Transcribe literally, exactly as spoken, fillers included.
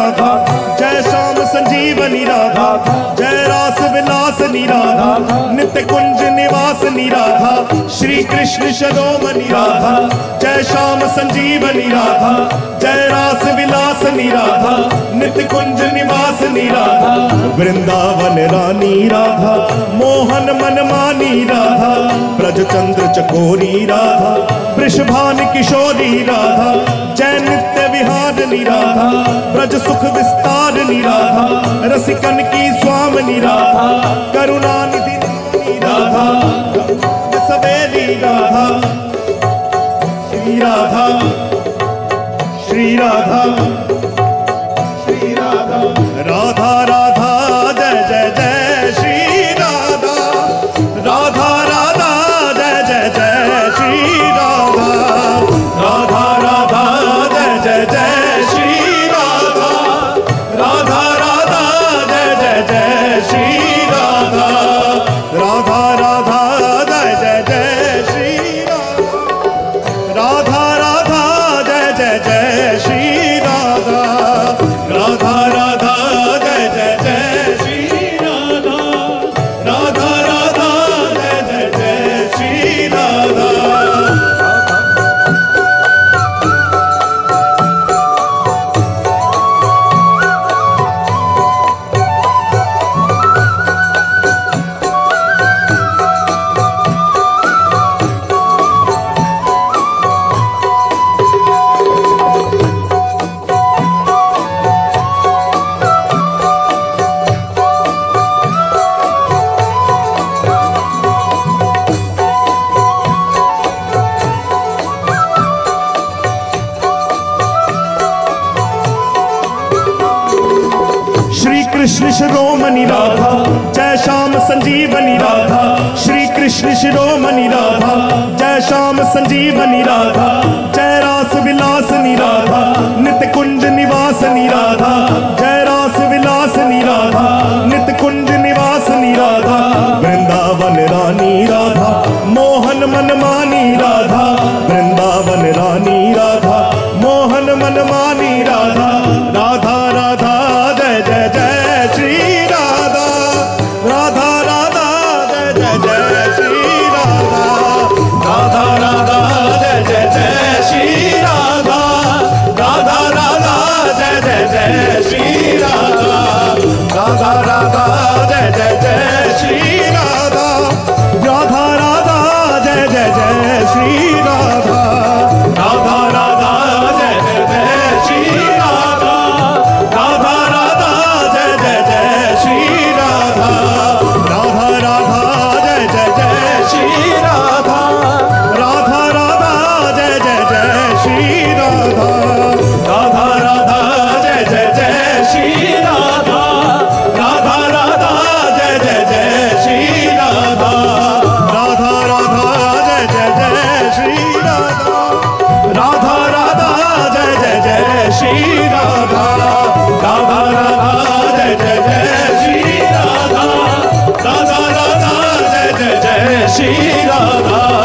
राधा, जय श्याम संजीवनी राधा, जय रास विलासनी राधा, नित्य कुंज निवासनी राधा, श्री कृष्ण शिरोमणि राधा, जय श्याम संजीवनी राधा, जय रास विलासनी राधा, नित्य कुंज निवासनी राधा, वृंदावन रानी राधा, मोहन मनमानी राधा, ब्रज चंद्र चकोरी राधा, वृषभान किशोरी राधा, जय नित्य विहारनी राधा, ब्रज सुख विस्तारनी राधा, रसिकन की स्वामिनी राधा, करुणानिधि राधा, सवेली राधा, श्री राधा, श्री राधा, श्री राधा, राधा राधा जय जय जय श्री राधा, राधा राधा जय जय जय श्री राधा, राधा राधा जय जय जय श्री राधा, राधा राधा जय जय जय श्री राधा, राधा राधा जय जय जय श्री राधा, राधा राधा जय जय जय श्री राधा, राधा राधा जय जय जय श्री राधा, राधा राधा जय जय जय श्री राधा। कृष्ण शिरोमणि राधा, जय श्याम संजीवनी राधा, श्री कृष्ण शिरोमणि राधा, जय श्याम संजीवनी राधा, जय रास विलासनी राधा, नित्य कुंज निवासनी राधा, जय रास विलासनी राधा, नित्य कुंज निवासनी राधा, वृंदावन रानी राधा, मोहन मनमानी राधा, वृंदावन रानी राधा, मोहन मनमानी राधा, राधा राधा जय जय जय श्री राधा, राधा राधा जय जय जय श्री राधा, राधा राधा जय जय जय श्री राधा, राधा राधा जय जय जय श्री राधा, राधा राधा जय जय जय श्री राधा, राधा राधा जय जय जय श्री राधा, राधा राधा जय जय जय श्री राधा, राधा राधा जय जय जय श्री राधा, राधा राधा जय जय जय श्री राधा, राधा राधा जय जय जय श्री राधा, राधा राधा जय जय जय श्री राधा, राधा राधा जय जय जय श्री राधा, राधा राधा जय जय जय श्री राधा, राधा राधा जय जय जय श्री राधा, राधा राधा जय जय जय श्री राधा, राधा राधा जय जय जय श्री राधा।